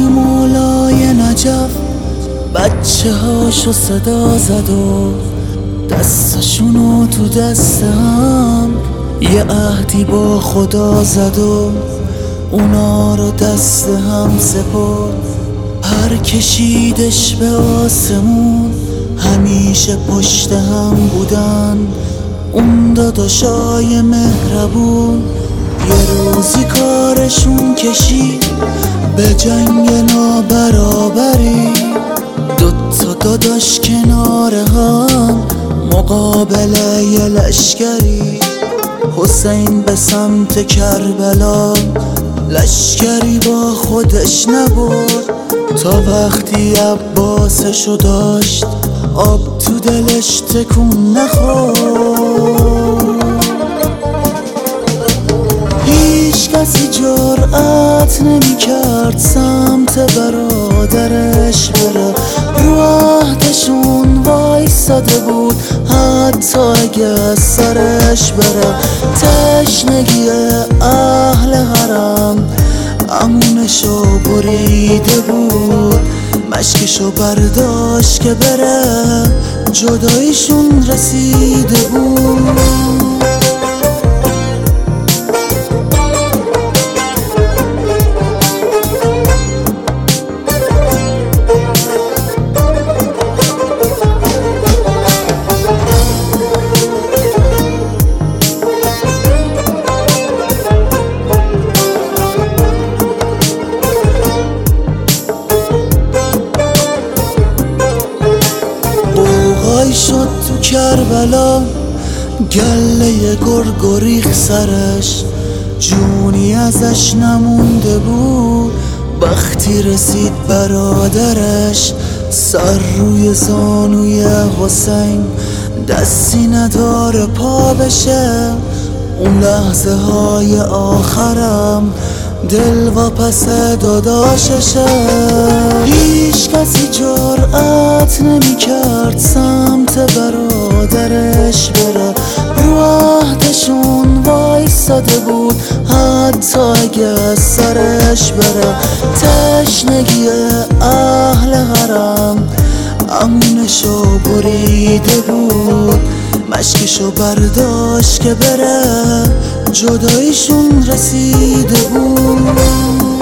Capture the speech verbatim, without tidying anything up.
مولای نجف بچه هاشو صدا زد و دستشونو تو دست هم یه عهدی با خدا زد و اونا رو دست هم سپرد. هر کشیدش به آسمون همیشه پشت هم بودن، اون داداشای مهربون. یه روزی کارشون کشید به جنگ نابرابری، دوتا داداش کنار هم مقابل یه لشکری. حسین به سمت کربلا لشکری با خودش نبرد، تا وقتی عباسشو داشت آب تو دلش تکون نخورد. هیچ کسی جرأت نمی کرد سمت برادرش بره، رو عهدشون وایساده بود حتی اگه از سرش بره. تشنگی اهل حرم امونشو بریده بود، مشکشو برداشت که بره، جداییشون رسیده بود. شد تو کربلا گله گرگریخ سرش، جونی ازش نمونده بود. وقتی رسید برادرش سر روی زانوی حسین، دستی نداره پا بشه. اون لحظه های آخرم دل و پس داداششه. هیچ کسی جرأت نمی کرد سمت برادرش بره، رو عهدشون وایساده بود حتی اگه از سرش بره. تشنگی اهل حرم امونشو بریده بود، مشکشو برداشت که بره، جداییشون رسیده بود.